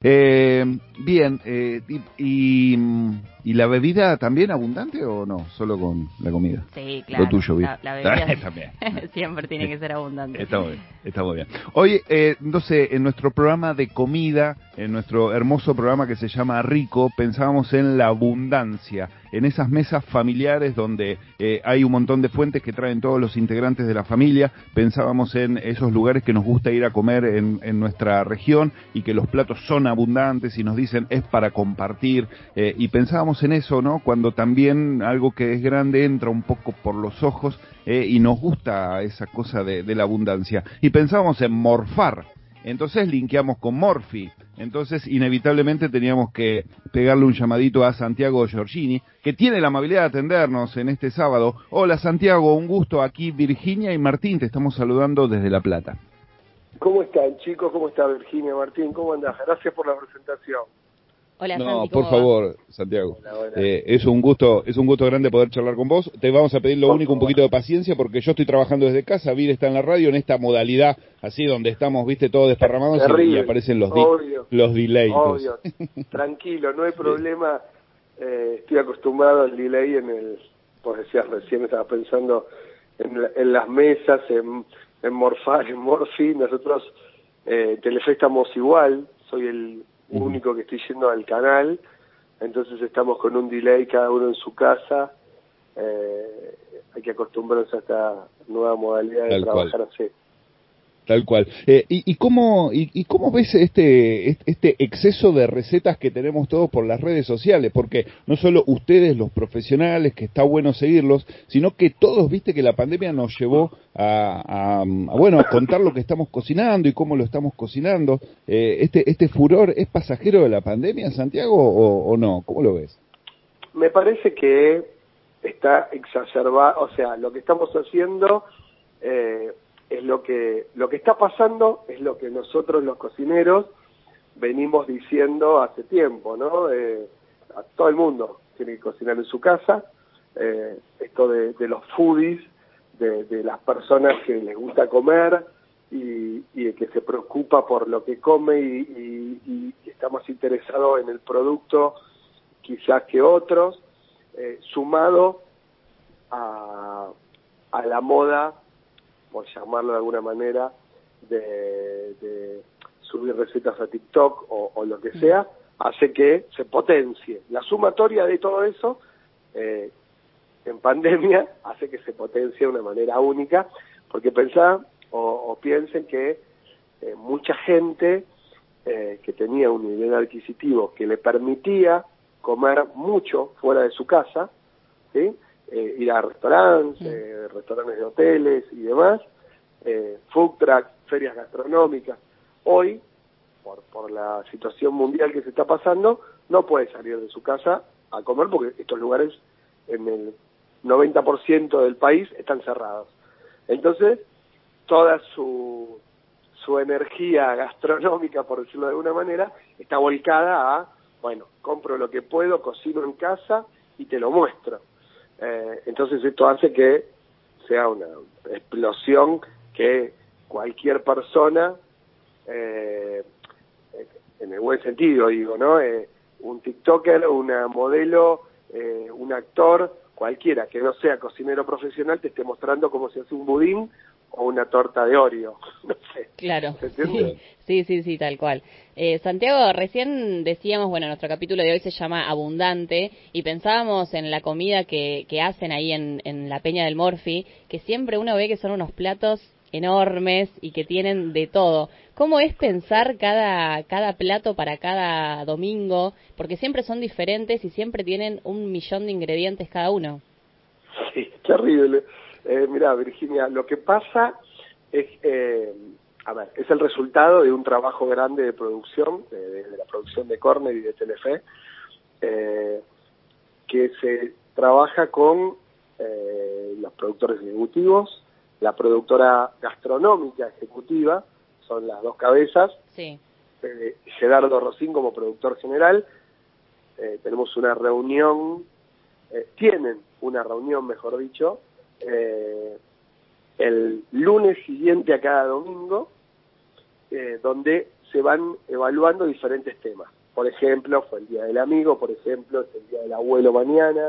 Bien, ¿y la bebida también abundante o no? Solo con la comida. Sí, claro. Lo tuyo, bien. La bebida También. siempre tiene que ser abundante. Está muy bien, está muy bien. Hoy, entonces, en nuestro programa de comida, en nuestro hermoso programa que se llama Rico, pensábamos en la abundancia, en esas mesas familiares donde hay un montón de fuentes que traen todos los integrantes de la familia. Pensábamos en esos lugares que nos gusta ir a comer en nuestra región y que los platos son abundantes y nos dicen es para compartir, y pensábamos en eso, ¿no? Cuando también algo que es grande entra un poco por los ojos, y nos gusta esa cosa de la abundancia. Y pensábamos en morfar, entonces linkeamos con Morphy, entonces inevitablemente teníamos que pegarle un llamadito a Santiago Giorgini, que tiene la amabilidad de atendernos en este sábado. Hola Santiago, un gusto, aquí Virginia y Martín, te estamos saludando desde La Plata. ¿Cómo están, chicos? ¿Cómo está Virginia, Martín? ¿Cómo andás? Gracias por la presentación. Hola, No, Santi, por ¿cómo va? favor, Santiago. Hola. Es un gusto grande poder charlar con vos. Te vamos a pedir lo único, un poquito de paciencia, porque yo estoy trabajando desde casa, Vir está en la radio, en esta modalidad así donde estamos, viste, todos desparramados y aparecen los delays. Obvio, tranquilo, no hay problema. Estoy acostumbrado al delay vos decías recién, estaba pensando en las mesas, en morfar, en Morphy. Nosotros, Telefe estamos igual, soy el único que estoy yendo al canal, entonces estamos con un delay cada uno en su casa. Hay que acostumbrarse a esta nueva modalidad de trabajar así. Tal cual. ¿Y cómo ves este exceso de recetas que tenemos todos por las redes sociales? Porque no solo ustedes, los profesionales, que está bueno seguirlos, sino que todos, viste, que la pandemia nos llevó a contar lo que estamos cocinando y cómo lo estamos cocinando. ¿Este furor es pasajero de la pandemia, Santiago, o no? ¿Cómo lo ves? Me parece que está exacerbado, o sea, lo que estamos haciendo... es lo que está pasando, es lo que nosotros los cocineros venimos diciendo hace tiempo, ¿no? A todo el mundo tiene que cocinar en su casa. Esto de los foodies, de las personas que les gusta comer y que se preocupa por lo que come y está más interesado en el producto quizás que otros, sumado a la moda, por llamarlo de alguna manera, de subir recetas a TikTok o lo que sea, hace que se potencie. La sumatoria de todo eso, en pandemia, hace que se potencie de una manera única, porque piensen que mucha gente que tenía un nivel adquisitivo que le permitía comer mucho fuera de su casa, ¿sí? Ir a restaurantes, restaurantes de hoteles y demás, food trucks, ferias gastronómicas. Hoy, por la situación mundial que se está pasando, no puede salir de su casa a comer porque estos lugares en el 90% del país están cerrados. Entonces, toda su energía gastronómica, por decirlo de alguna manera, está volcada a, compro lo que puedo, cocino en casa y te lo muestro. Entonces esto hace que sea una explosión que cualquier persona, en el buen sentido digo, ¿no? Un TikToker, una modelo, un actor, cualquiera que no sea cocinero profesional te esté mostrando cómo se hace un budín o una torta de Oreo, no sé. Claro, ¿Se entiende? sí, tal cual. Santiago, recién decíamos, nuestro capítulo de hoy se llama Abundante, y pensábamos en la comida que hacen ahí en la Peña del Morphy, que siempre uno ve que son unos platos enormes y que tienen de todo. ¿Cómo es pensar cada plato para cada domingo? Porque siempre son diferentes y siempre tienen 1.000.000 de ingredientes cada uno. Sí, terrible. Mirá, Virginia, lo que pasa es, es el resultado de un trabajo grande de producción, de la producción de Corner y de Telefe, que se trabaja con los productores ejecutivos, la productora gastronómica ejecutiva, son las dos cabezas, sí. Gerardo Rosín como productor general. Tenemos una reunión, tienen una reunión, mejor dicho, el lunes siguiente a cada domingo, donde se van evaluando diferentes temas. Por ejemplo, fue el Día del Amigo, por ejemplo, es el Día del Abuelo mañana,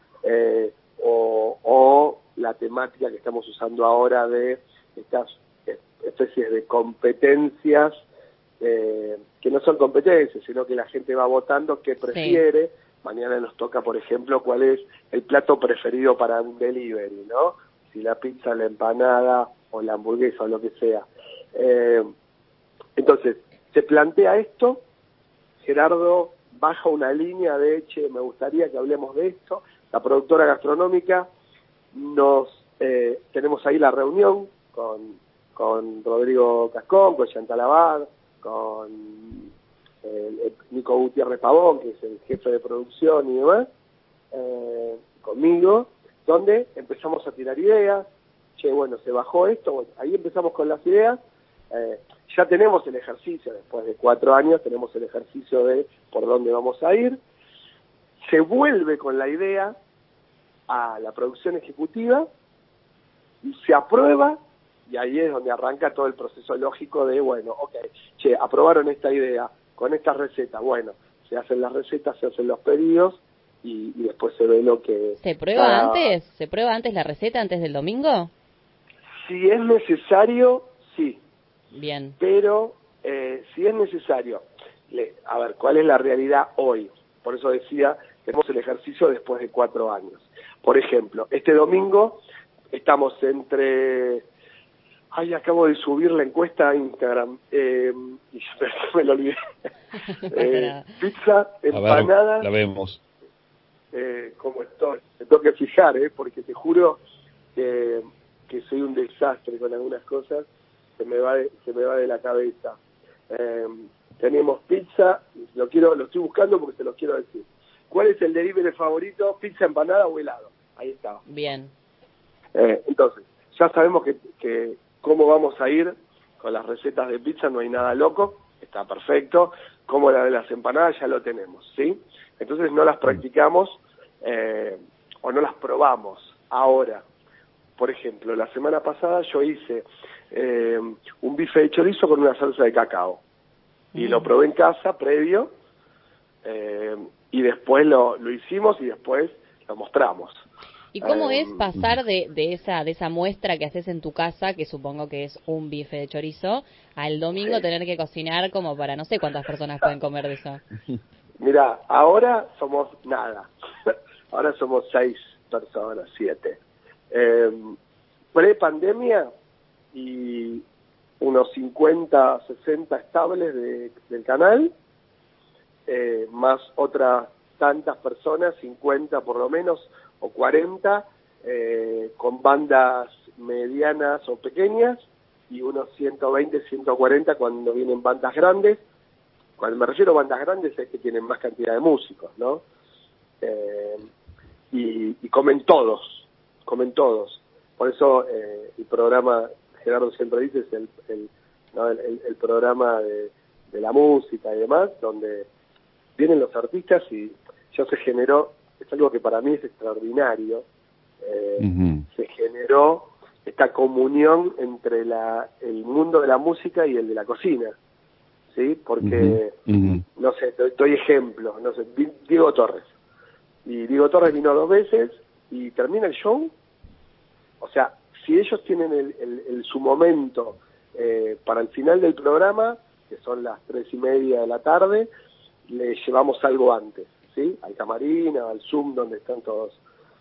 o la temática que estamos usando ahora de estas especies de competencias, que no son competencias, sino que la gente va votando qué prefiere. Sí. Mañana nos toca, por ejemplo, cuál es el plato preferido para un delivery, ¿no? Si la pizza, la empanada o la hamburguesa o lo que sea. Entonces, se plantea esto, Gerardo baja una línea de, che, me gustaría que hablemos de esto, la productora gastronómica, tenemos ahí la reunión con Rodrigo Cascón, con Chantal Abad, con Nico Gutiérrez Pavón, que es el jefe de producción y demás, conmigo, donde empezamos a tirar ideas. Che, bueno, se bajó esto, bueno, ahí empezamos con las ideas. Ya tenemos el ejercicio, después de 4 años, tenemos el ejercicio de por dónde vamos a ir. Se vuelve con la idea a la producción ejecutiva, y se aprueba, y ahí es donde arranca todo el proceso lógico de, bueno, ok, che, aprobaron esta idea, con estas recetas, bueno, se hacen las recetas, se hacen los pedidos, y después se ve lo que... ¿Se prueba antes? ¿Se prueba antes la receta, antes del domingo? Si es necesario, sí. Bien. Pero, si es necesario, a ver, ¿cuál es la realidad hoy? Por eso decía, tenemos el ejercicio después de 4 años. Por ejemplo, este domingo estamos entre... Ay, acabo de subir la encuesta a Instagram, y ya me lo olvidé. Pizza, empanada... Ver, la vemos. ¿Cómo estoy? Me tengo que fijar, porque te juro que soy un desastre con algunas cosas. Se me va de la cabeza. Tenemos pizza, lo estoy buscando porque se los quiero decir. ¿Cuál es el delivery favorito? ¿Pizza, empanada o helado? Ahí está. Bien. Entonces, ya sabemos que cómo vamos a ir con las recetas de pizza, no hay nada loco, está perfecto. Como la de las empanadas ya lo tenemos, ¿sí? Entonces no las practicamos o no las probamos ahora. Por ejemplo, la semana pasada yo hice un bife de chorizo con una salsa de cacao. Y lo probé en casa, previo, y después lo hicimos y después lo mostramos. ¿Y cómo es pasar de esa muestra que haces en tu casa, que supongo que es un bife de chorizo, al domingo sí, tener que cocinar como para no sé cuántas personas pueden comer de eso? Mirá, ahora somos nada. Ahora somos 6 personas, 7. Pre-pandemia y unos 50, 60 estables del canal, más otras tantas personas, 50 por lo menos, o 40, con bandas medianas o pequeñas, y unos 120, 140 cuando vienen bandas grandes. Cuando me refiero a bandas grandes es que tienen más cantidad de músicos, ¿no? Y comen todos. Por eso el programa, Gerardo siempre dice, es el programa de la música y demás, donde vienen los artistas y ya se generó, es algo que para mí es extraordinario, se generó esta comunión entre el mundo de la música y el de la cocina, ¿sí? Porque, no sé, doy ejemplos, no sé, Diego Torres. Y Diego Torres vino 2 veces y termina el show. O sea, si ellos tienen su momento para el final del programa, que son las 3:30 de la tarde, le llevamos algo antes, ¿sí? Al camarín, al Zoom, donde están todos.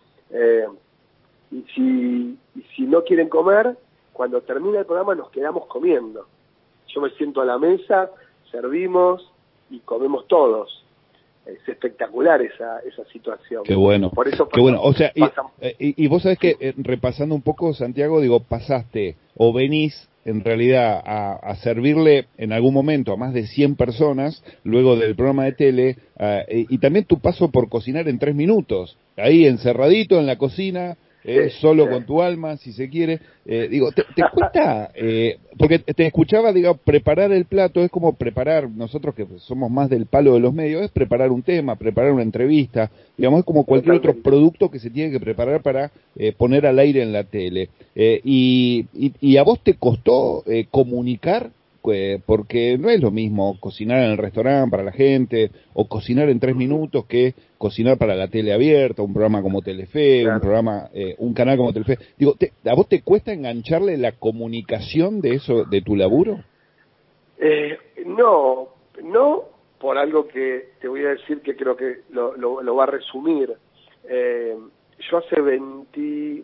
Y si no quieren comer, cuando termina el programa nos quedamos comiendo. Yo me siento a la mesa, servimos y comemos todos. Es espectacular esa situación. Qué bueno. Por eso qué bueno. O sea, y vos sabés que repasando un poco, Santiago, digo, pasaste o venís en realidad a servirle en algún momento a más de 100 personas luego del programa de tele, y también tu paso por cocinar en 3 minutos, ahí encerradito en la cocina, solo con tu alma, si se quiere. Digo, ¿te cuesta? Porque te escuchaba, digo, preparar el plato es como preparar, nosotros que somos más del palo de los medios, es preparar un tema, preparar una entrevista, digamos, es como cualquier otro producto que se tiene que preparar para poner al aire en la tele. Y a vos te costó comunicar porque no es lo mismo cocinar en el restaurante para la gente, o cocinar en 3 minutos, que cocinar para la tele abierta, un programa como Telefe, Claro. un canal como Telefe. Digo, ¿a vos te cuesta engancharle la comunicación de eso, de tu laburo? No por algo que te voy a decir que creo que lo va a resumir. Yo hace 21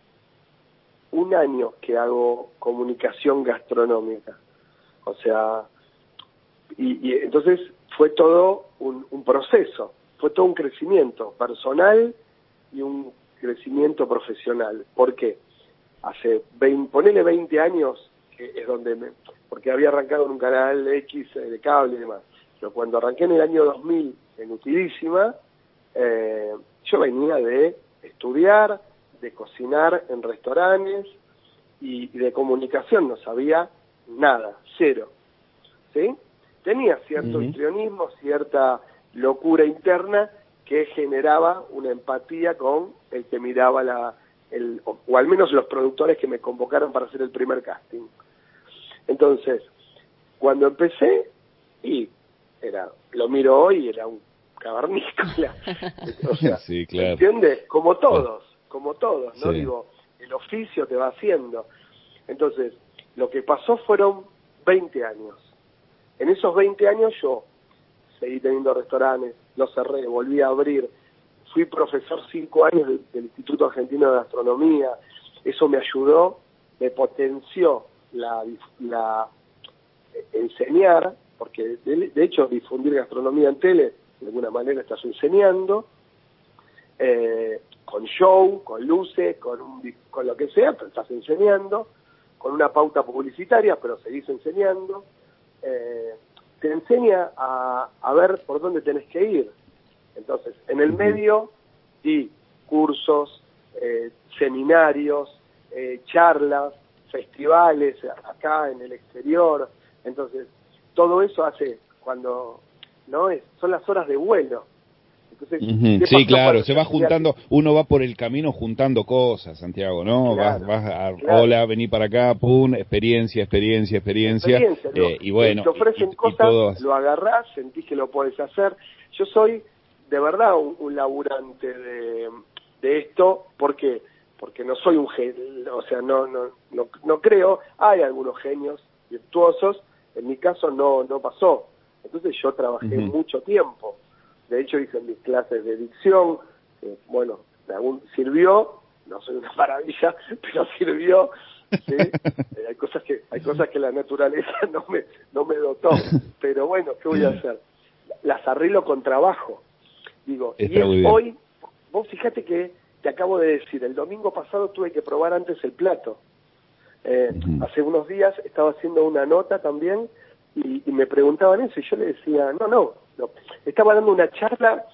años que hago comunicación gastronómica. O sea, y entonces fue todo un proceso, fue todo un crecimiento personal y un crecimiento profesional. ¿Por qué? Ponele 20 años, que es donde porque había arrancado en un canal X de cable y demás. Pero cuando arranqué en el año 2000 en Utilísima, yo venía de estudiar, de cocinar en restaurantes y de comunicación no sabía nada, cero. ¿Sí? Tenía cierto histrionismo, cierta locura interna que generaba una empatía con el que miraba o al menos los productores que me convocaron para hacer el primer casting. Entonces, cuando empecé, lo miro hoy, era un cavernícola. O sea, sí, claro. ¿entiendes? Como todos, ¿no? Sí. Digo, el oficio te va haciendo. Entonces, lo que pasó fueron 20 años. En esos 20 años yo seguí teniendo restaurantes, los cerré, volví a abrir, fui profesor 5 años del Instituto Argentino de Gastronomía. Eso me ayudó, me potenció la enseñar, porque de hecho difundir gastronomía en tele, de alguna manera estás enseñando, con show, con luces, con lo que sea, pero estás enseñando, con una pauta publicitaria, pero seguís enseñando. Te enseña a ver por dónde tenés que ir. Entonces, en el medio, di cursos, seminarios, charlas, festivales acá en el exterior. Entonces, todo eso hace cuando son las horas de vuelo. Entonces, sí, claro, se va juntando, uno va por el camino juntando cosas, Santiago, ¿no? Claro, claro. Claro. Vení para acá, pum, experiencia, y bueno, te ofrecen y cosas, todo. lo agarrás, sentís que lo podés hacer. Yo soy de verdad un laburante de esto, ¿por qué? Porque no soy un genio, o sea, no creo, hay algunos genios virtuosos, en mi caso no pasó. Entonces yo trabajé mucho tiempo. De hecho hice mis clases de dicción, bueno, sirvió, no soy una maravilla, pero sirvió, ¿sí? Hay cosas que la naturaleza no me dotó, pero bueno, ¿qué voy a hacer? Las arreglo con trabajo, digo, Está y es muy bien. hoy, vos fíjate que te acabo de decir, el domingo pasado tuve que probar antes el plato. Hace unos días estaba haciendo una nota también y me preguntaban eso y yo le decía, no. Estaba dando una charla,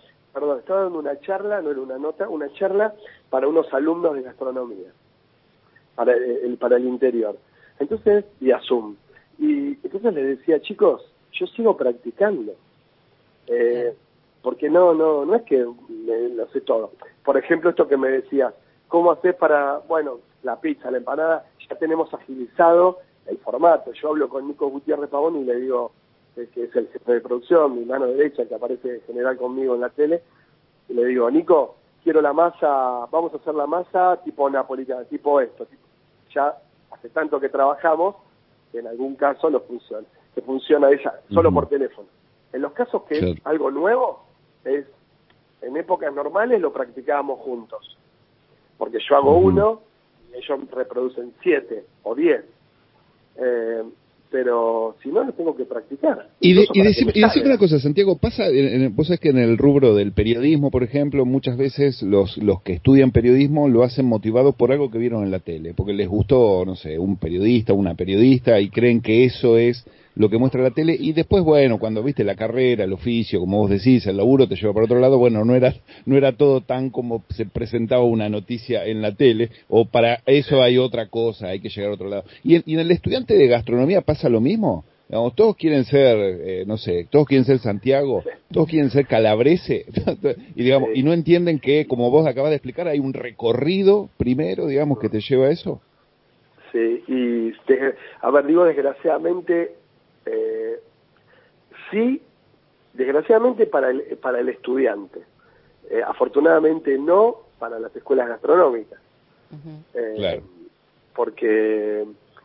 no era una nota, una charla para unos alumnos de gastronomía, para el interior. Entonces, vía Zoom. Y entonces les decía, chicos, yo sigo practicando. Porque no es que lo sé todo. Por ejemplo, esto que me decías, ¿cómo haces para, la pizza, la empanada? Ya tenemos agilizado el formato. Yo hablo con Nico Gutiérrez Pavón y le digo, que es el jefe de producción, mi mano derecha, que aparece en general conmigo en la tele, y le digo, Nico, quiero la masa, vamos a hacer la masa tipo napolitana, tipo esto. Ya hace tanto que trabajamos, que en algún caso no funciona, que funciona ella solo por teléfono. En los casos que es algo nuevo, en épocas normales lo practicábamos juntos, porque yo hago uno y ellos reproducen 7 o 10, pero si no, lo tengo que practicar. Y decime una cosa, Santiago, pasa, vos sabés que en el rubro del periodismo, por ejemplo, muchas veces los que estudian periodismo lo hacen motivados por algo que vieron en la tele, porque les gustó, no sé, un periodista, una periodista, y creen que eso es lo que muestra la tele, y después, bueno, cuando viste la carrera, el oficio, como vos decís, el laburo te lleva por otro lado, bueno, no era todo tan como se presentaba una noticia en la tele, o para eso hay otra cosa, hay que llegar a otro lado. Y en el estudiante de gastronomía pasa lo mismo. Digamos, todos quieren ser, todos quieren ser Santiago, todos quieren ser Calabrese, y digamos, y no entienden que, como vos acabas de explicar, hay un recorrido primero, digamos, que te lleva a eso. Sí, y digo desgraciadamente, Sí, desgraciadamente para el estudiante. Afortunadamente no para las escuelas gastronómicas. Claro. Porque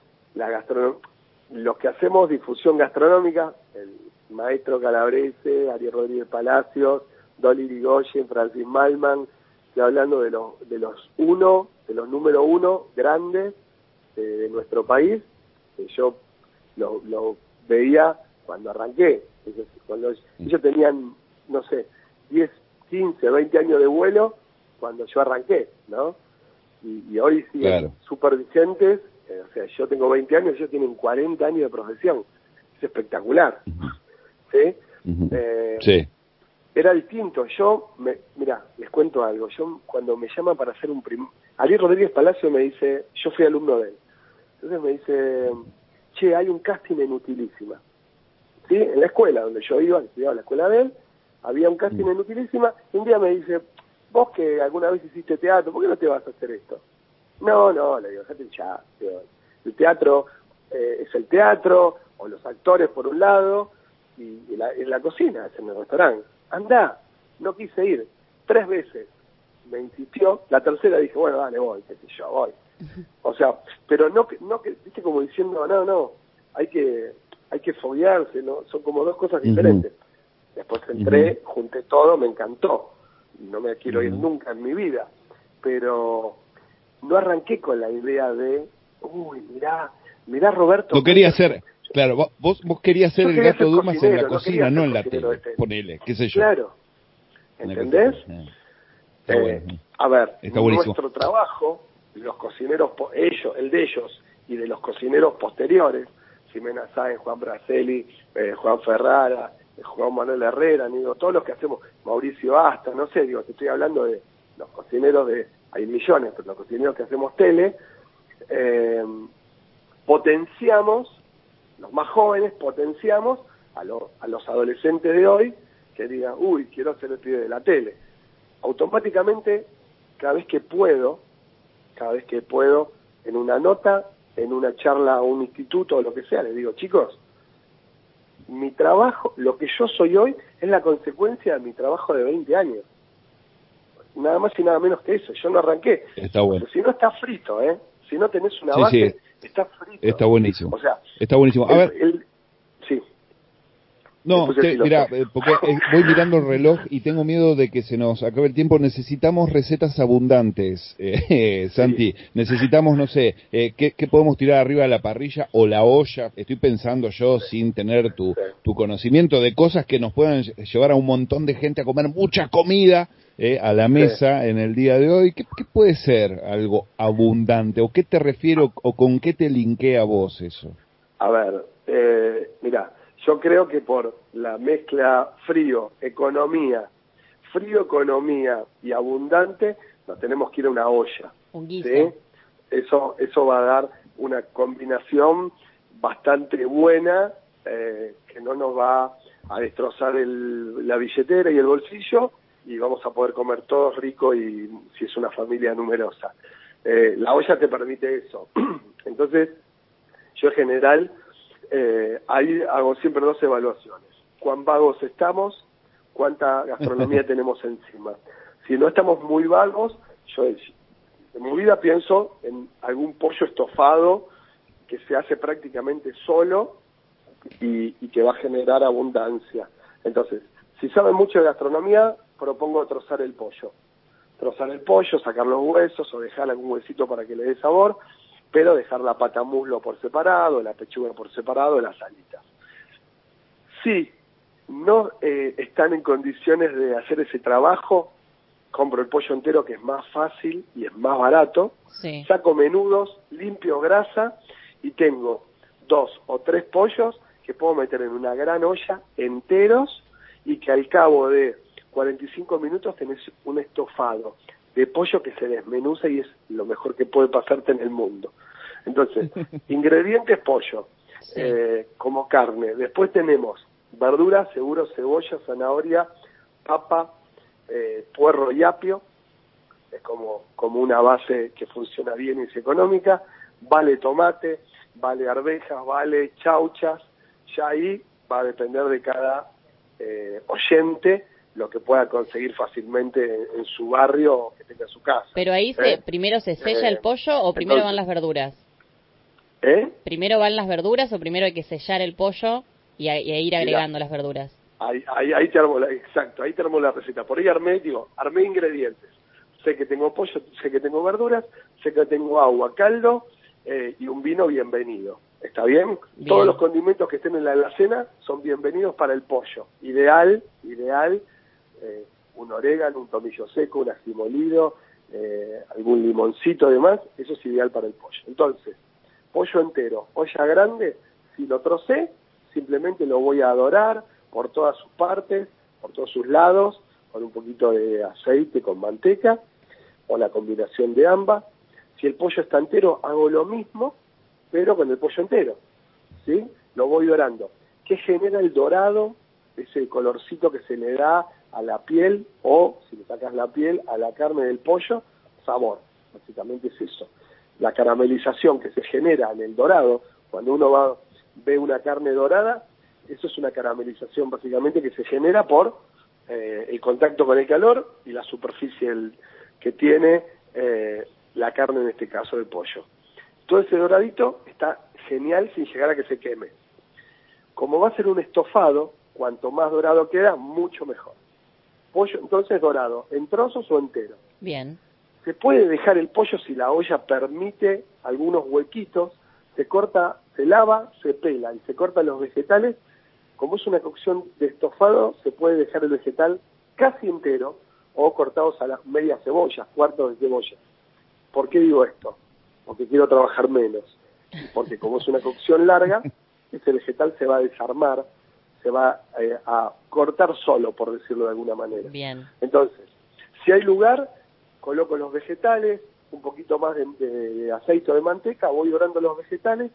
los que hacemos difusión gastronómica, el maestro Calabrese, Ariel Rodríguez Palacios, Dolly Rigoyen, Francis Malman, estoy hablando de los número uno grandes de nuestro país, que yo lo veía cuando arranqué. Cuando ellos tenían, no sé, 10, 15, 20 años de vuelo cuando yo arranqué, ¿no? Y hoy siguen súper vigentes. O sea, yo tengo 20 años, ellos tienen 40 años de profesión. Es espectacular. ¿Sí? Sí. Era distinto. Mira, les cuento algo. Yo, cuando me llaman para hacer Ariel Rodríguez Palacio me dice, yo fui alumno de él. Entonces me dice, che, hay un casting en Utilísima. ¿Sí? En la escuela donde yo iba, estudiaba en la escuela de él, había un casting en Utilísima, y un día me dice, vos que alguna vez hiciste teatro, ¿por qué no te vas a hacer esto? No, le digo, déjate ya. El teatro es el teatro, o los actores por un lado, y la cocina es en el restaurante. Andá, no quise ir. 3 veces me insistió, la tercera dije, bueno, dale, voy, qué sé yo, voy. O sea, pero no que viste, como diciendo, no, hay que foguearse, ¿no? Son como dos cosas diferentes. Después entré, junté todo, me encantó. No me quiero ir nunca en mi vida, pero no arranqué con la idea de, mirá Roberto. No quería ser, claro, vos querías ser el gato Dumas en la cocina, no en la tele, ponele, qué sé yo. Claro, ¿entendés? Está bueno. A ver, está buenísimo. Nuestro trabajo, los cocineros, el de ellos y de los cocineros posteriores, Ximena Sáenz, Juan Braceli, Juan Ferrara, Juan Manuel Herrera, digo, todos los que hacemos, Mauricio Asta, no sé, digo, te estoy hablando de los cocineros hay millones, pero los cocineros que hacemos tele, potenciamos, los más jóvenes potenciamos a los adolescentes de hoy que digan, quiero ser el pibe de la tele. Automáticamente, cada vez que puedo, en una nota, en una charla a un instituto o lo que sea, les digo, chicos, mi trabajo, lo que yo soy hoy, es la consecuencia de mi trabajo de 20 años. Nada más y nada menos que eso. Yo no arranqué. Está bueno. Si no, está frito, ¿eh? Si no tenés una base, está frito. Está buenísimo. O sea, está buenísimo. A ver. Sí. No, mira, porque voy mirando el reloj y tengo miedo de que se nos acabe el tiempo. Necesitamos recetas abundantes, Santi. Sí. Necesitamos, no sé, ¿qué podemos tirar arriba de la parrilla o la olla? Estoy pensando yo, sin tener tu conocimiento, de cosas que nos puedan llevar a un montón de gente a comer mucha comida a la mesa en el día de hoy. ¿Qué puede ser algo abundante? ¿O qué te refiero o con qué te linkea vos eso? A ver, mira, yo creo que por la mezcla frío, economía y abundante, nos tenemos que ir a una olla. Un guiso. ¿Sí? Eso va a dar una combinación bastante buena, que no nos va a destrozar la billetera y el bolsillo, y vamos a poder comer todos rico, y si es una familia numerosa. La olla te permite eso. Entonces, yo en general, ahí hago siempre 2 evaluaciones. ¿Cuán vagos estamos? ¿Cuánta gastronomía tenemos encima? Si no estamos muy vagos, yo en mi vida pienso en algún pollo estofado que se hace prácticamente solo y que va a generar abundancia. Entonces, si saben mucho de gastronomía, propongo trozar el pollo, sacar los huesos o dejar algún huesito para que le dé sabor, pero dejar la pata muslo por separado, la pechuga por separado, las alitas. Si no están en condiciones de hacer ese trabajo, compro el pollo entero, que es más fácil y es más barato, saco menudos, limpio grasa y tengo 2 o 3 pollos que puedo meter en una gran olla enteros, y que al cabo de 45 minutos tenés un estofado de pollo que se desmenuza y es lo mejor que puede pasarte en el mundo. Entonces, ingredientes pollo, como carne. Después tenemos verduras, seguro, cebolla, zanahoria, papa, puerro y apio. Es como una base que funciona bien y es económica. Vale tomate, vale arvejas, vale chauchas, ya ahí va a depender de cada oyente lo que pueda conseguir fácilmente en su barrio o que tenga en su casa. Pero ahí primero se sella el pollo o primero van las verduras. ¿Primero van las verduras o primero hay que sellar el pollo y ir agregando las verduras? Ahí te armo exacto, ahí te armo la receta. Por ahí armé ingredientes. Sé que tengo pollo, sé que tengo verduras, sé que tengo agua, caldo y un vino bienvenido. ¿Está bien? Todos los condimentos que estén en la alacena son bienvenidos para el pollo. Ideal, un orégano, un tomillo seco, un ají molido, algún limoncito además, eso es ideal para el pollo. Entonces, pollo entero, olla grande, si lo trocé, simplemente lo voy a dorar por todas sus partes, por todos sus lados, con un poquito de aceite, con manteca, o la combinación de ambas. Si el pollo está entero, hago lo mismo, pero con el pollo entero, ¿sí? Lo voy dorando. ¿Qué genera el dorado? Ese colorcito que se le da a la piel, o, si le sacas la piel, a la carne del pollo, sabor. Básicamente es eso. La caramelización que se genera en el dorado, cuando uno ve una carne dorada, eso es una caramelización básicamente que se genera por el contacto con el calor y la superficie que tiene la carne, en este caso el pollo. Todo ese doradito está genial sin llegar a que se queme. Como va a ser un estofado, cuanto más dorado queda, mucho mejor. Pollo entonces dorado, ¿en trozos o entero? Bien. Se puede dejar el pollo si la olla permite algunos huequitos, se corta, se lava, se pela y se cortan los vegetales. Como es una cocción de estofado, se puede dejar el vegetal casi entero o cortados a las medias cebollas, cuartos de cebolla. ¿Por qué digo esto? Porque quiero trabajar menos. Porque como es una cocción larga, ese vegetal se va a desarmar, se va a cortar solo, por decirlo de alguna manera. Bien. Entonces, si hay lugar, coloco los vegetales, un poquito más de aceite o de manteca, voy dorando los vegetales.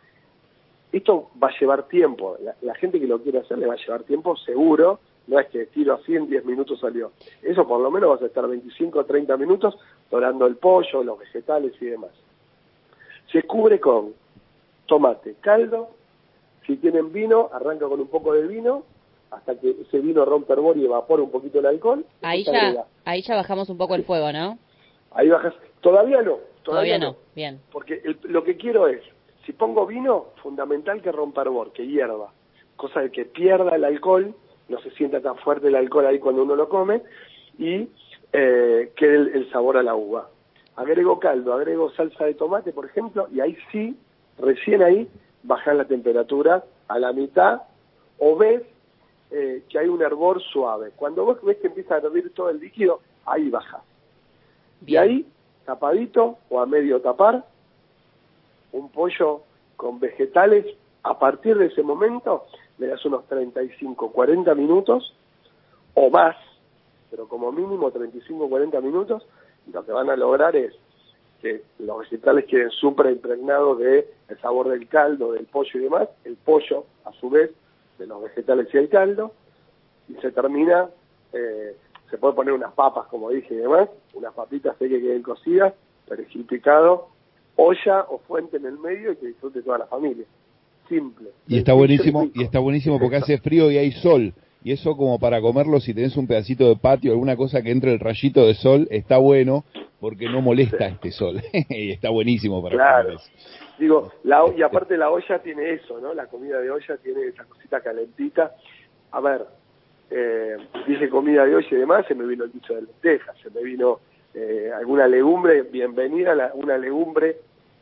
Esto va a llevar tiempo. La gente que lo quiere hacer le va a llevar tiempo seguro. No es que tiro así en 10 minutos salió. Eso por lo menos vas a estar 25 o 30 minutos dorando el pollo, los vegetales y demás. Se cubre con tomate, caldo. Si tienen vino, arranca con un poco de vino hasta que ese vino rompe hervor y evapora un poquito el alcohol. Ahí ya bajamos un poco el fuego, ¿no? Ahí bajas. Todavía no. Todavía no. Bien. Porque lo que quiero es, si pongo vino, fundamental que rompa hervor, que hierva. Cosa de que pierda el alcohol, no se sienta tan fuerte el alcohol ahí cuando uno lo come, y quede el sabor a la uva. Agrego caldo, agrego salsa de tomate, por ejemplo, y ahí sí, recién ahí, bajar la temperatura a la mitad, o ves que hay un hervor suave. Cuando vos ves que empieza a hervir todo el líquido, ahí bajás. Y ahí, tapadito o a medio tapar, un pollo con vegetales, a partir de ese momento le das unos 35, 40 minutos o más, pero como mínimo 35, 40 minutos, y lo que van a lograr es que los vegetales queden súper impregnados del sabor del caldo, del pollo y demás, el pollo a su vez de los vegetales y el caldo, y se termina, se puede poner unas papas como dije y demás, unas papitas que queden cocidas, perejil picado, olla o fuente en el medio y que disfrute toda la familia. Simple. Y está buenísimo porque hace frío y hay sol. Y eso como para comerlo, si tenés un pedacito de patio, alguna cosa que entre el rayito de sol, está bueno porque no molesta este sol. Y está buenísimo para comer eso. Digo, y aparte la olla tiene eso, ¿no? La comida de olla tiene esa cosita calentita. A ver, dije comida de olla y demás, se me vino el bicho de lentejas, se me vino alguna legumbre, bienvenida una legumbre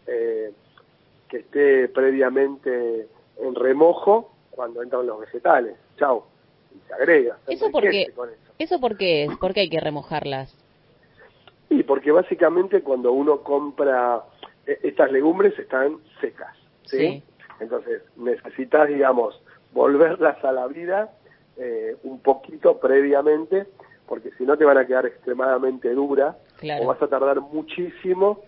que esté previamente en remojo cuando entran los vegetales. Chau. Y se agrega. ¿Eso por qué? ¿Eso por qué es? ¿Por qué hay que remojarlas? Y porque básicamente cuando uno compra estas legumbres están secas, ¿sí? Entonces necesitas, digamos, volverlas a la vida un poquito previamente, porque si no te van a quedar extremadamente duras, o vas a tardar muchísimo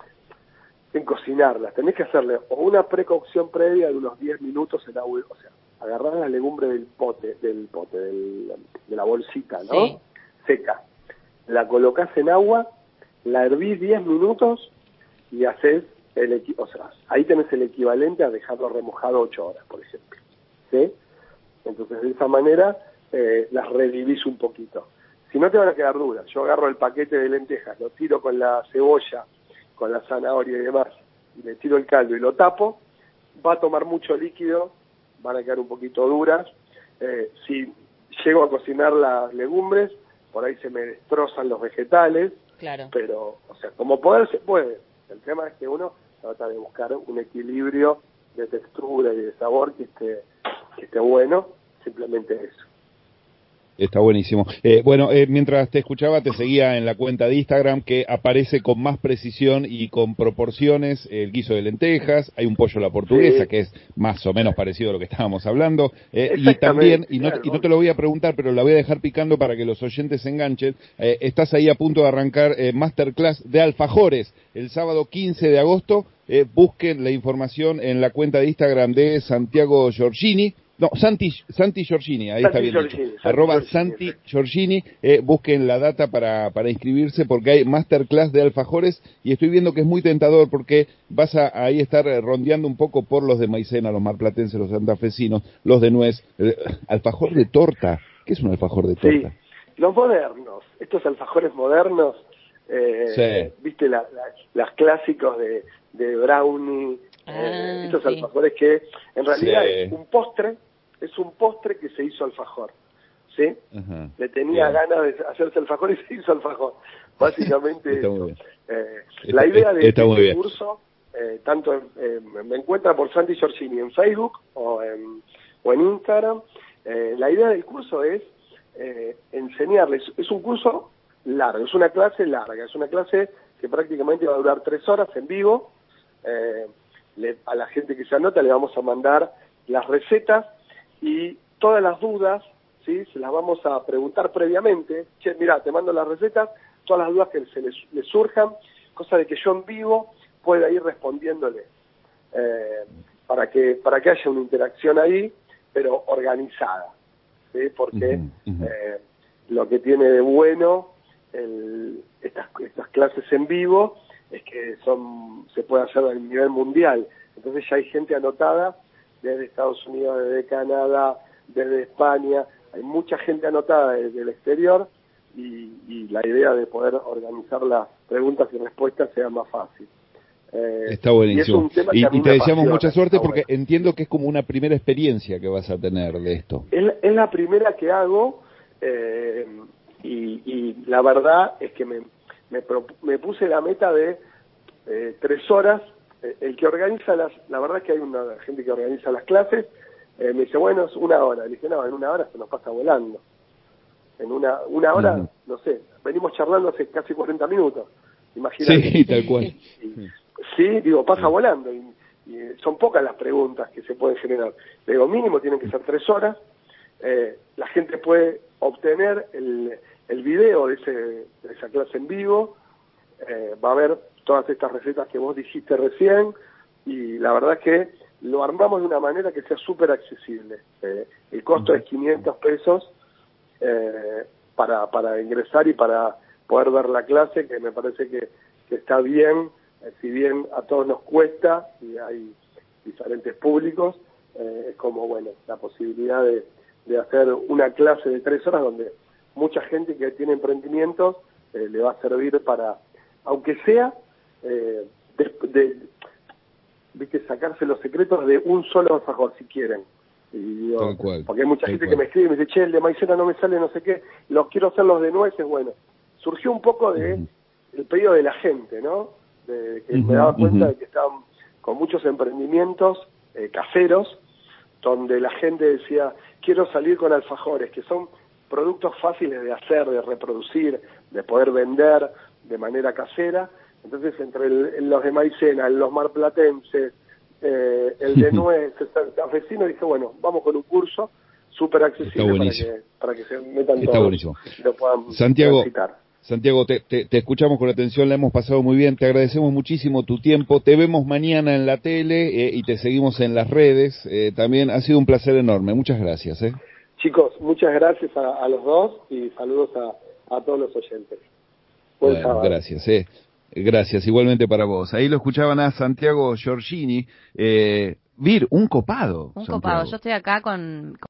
en cocinarlas. Tenés que hacerle o una precocción previa de unos 10 minutos en agua, o sea, agarrar la legumbre del pote, de la bolsita, ¿no? Sí. Seca. La colocás en agua, la hervís 10 minutos y haces o sea, ahí tenés el equivalente a dejarlo remojado 8 horas, por ejemplo. ¿sí? Entonces, de esa manera, las rediviso un poquito. Si no, te van a quedar duras. Yo agarro el paquete de lentejas, lo tiro con la cebolla, con la zanahoria y demás, y le tiro el caldo y lo tapo, va a tomar mucho líquido, van a quedar un poquito duras. Si llego a cocinar las legumbres, por ahí se me destrozan los vegetales, Claro. pero, o sea, como poder se puede. El tema es que uno trata de buscar un equilibrio de textura y de sabor que esté bueno, simplemente eso. Está buenísimo. Bueno, mientras te escuchaba, te seguía en la cuenta de Instagram que aparece con más precisión y con proporciones el guiso de lentejas. Hay un pollo a la portuguesa, Sí, que es más o menos parecido a lo que estábamos hablando. Y también, exactamente, claro, no te lo voy a preguntar, pero la voy a dejar picando para que los oyentes se enganchen. Estás ahí a punto de arrancar Masterclass de alfajores el sábado 15 de agosto. Busquen la información en la cuenta de Instagram de Santiago Giorgini. No, Santi Giorgini, ahí está bien dicho. Arroba Santi Giorgini, busquen la data para inscribirse porque hay masterclass de alfajores y estoy viendo que es muy tentador porque vas a ahí estar rondeando un poco por los de maicena, los marplatenses, los santafesinos, los de nuez, alfajor de torta. ¿Qué es un alfajor de torta? Sí, los modernos, estos alfajores modernos, Sí. viste las clásicos de brownie, estos sí. alfajores que en realidad Sí. es un postre que se hizo alfajor, ¿sí? Ajá. Le tenía Bien. ganas de hacerse alfajor y se hizo alfajor, básicamente Está eso. muy bien. La idea de Está muy este bien. curso, tanto me encuentra por Santi Giorgini en Facebook o en Instagram. La idea del curso es enseñarles, es un curso largo, es una clase larga, es una clase que prácticamente va a durar 3 horas en vivo. A la gente que se anota le vamos a mandar las recetas y todas las dudas, ¿sí? Se las vamos a preguntar previamente. Che, mirá, te mando las recetas, todas las dudas que se les surjan, cosa de que yo en vivo pueda ir respondiéndole, para que haya una interacción ahí, pero organizada, ¿sí? Porque lo que tiene de bueno estas clases en vivo es que se puede hacer a nivel mundial. Entonces ya hay gente anotada desde Estados Unidos, desde Canadá, desde España, hay mucha gente anotada desde el exterior y la idea de poder organizar las preguntas y respuestas sea más fácil. Está buenísimo. Y es un tema que a mí Y te me deseamos apasiona, mucha suerte porque bueno. entiendo que es como una primera experiencia que vas a tener de esto. Es la primera que hago y la verdad es que me puse la meta de 3 horas. El que organiza la verdad es que hay una gente que organiza las clases, me dice, bueno, es 1 hora. Le dije, no, en 1 hora se nos pasa volando. En una hora, no sé, venimos charlando hace casi 40 minutos. Imagínate. Sí, tal cual. Sí, digo, pasa volando y son pocas las preguntas que se pueden generar. Le digo, mínimo tienen que ser 3 horas. La gente puede obtener el video de esa clase en vivo, va a ver todas estas recetas que vos dijiste recién y la verdad es que lo armamos de una manera que sea súper accesible. El costo es 500 pesos para ingresar y para poder ver la clase, que me parece que está bien, si bien a todos nos cuesta y hay diferentes públicos, es como, bueno, la posibilidad de hacer una clase de 3 horas donde mucha gente que tiene emprendimientos le va a servir para, aunque sea, viste, sacarse los secretos de un solo alfajor, si quieren. Y digo, Tal cual, porque hay mucha tal gente cual. que me escribe y me dice, che, el de maicena no me sale, no sé qué, los quiero hacer los de nueces. Bueno, surgió un poco de el pedido de la gente, ¿no? De que me daba cuenta de que estaban con muchos emprendimientos caseros, donde la gente decía, quiero salir con alfajores, que son productos fáciles de hacer, de reproducir, de poder vender de manera casera. Entonces, entre los de maicena, los marplatenses, el de nuez, el cafecino, dije, bueno, vamos con un curso súper accesible para que se metan Está todos buenísimo. y lo puedan Santiago, transitar. Santiago, te escuchamos con atención, la hemos pasado muy bien, te agradecemos muchísimo tu tiempo, te vemos mañana en la tele y te seguimos en las redes, también ha sido un placer enorme, muchas gracias. Chicos, muchas gracias a los dos y saludos a todos los oyentes. Buen Bueno, sábado. gracias, gracias, igualmente para vos. Ahí lo escuchaban a Santiago Giorgini, Vir, un copado. Un Santiago. copado. Yo estoy acá con